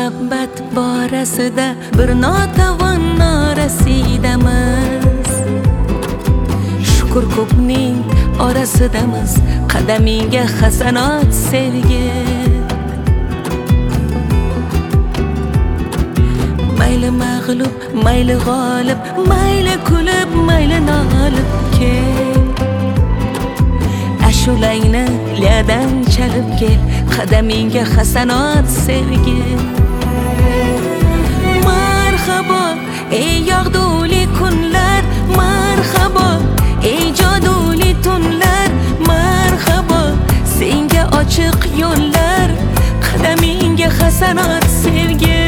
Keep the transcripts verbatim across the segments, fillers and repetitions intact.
muhabbat borasida bir notavon norasidamiz. Shukur ko'pning orasidamiz, qadamingga hasanot sevgi. Mayli mag'lub, mayli g'olib, mayli kulib, mayli nolib kel. Ashulangni liyadan chalib kel, qadamingga hasanot sevgi. Marhabo ey yog'duli kunlar, marhabo ey joduli tunlar, marhabo senga ochiq yo'llar, qadamingga hasanot sevgi.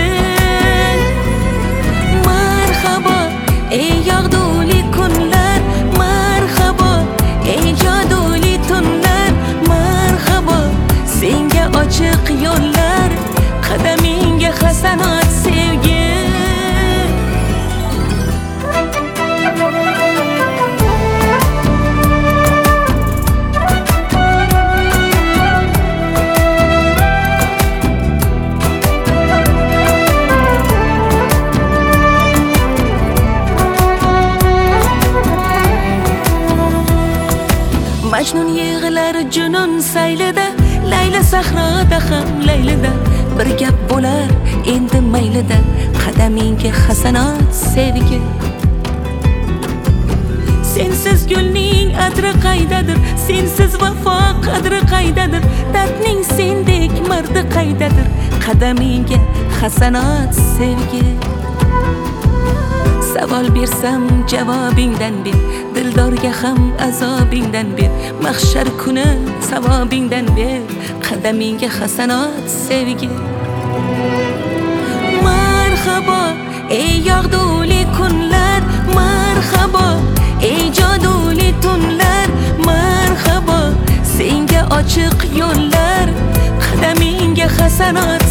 Marhabo ey yog'duli kunlar, marhabo ey joduli tunlar, marhabo senga ochiq yo'llar, qadamingga hasanot sevgi. Majnun yig'lar junun saylida, Layla sahroda ham laylida, bir gap bo'lar endi maylida, qadamingga hasanot sevgi. Sensiz gulning adri qaydadir, sensiz vafo qadri qaydadir, dardning sendek mardi qaydadir, qadamingga hasanot sevgi. Savol bersam javobingdan ber, dildorga ham azobingdan ber, mahshar kuni savobingdan ber, qadamingga hasanot sevgi. Marhabo ey yog'duli kunlar, marhabo ey joduli tunlar, marhabo senga ochiq yo'llar, qadamingga hasanot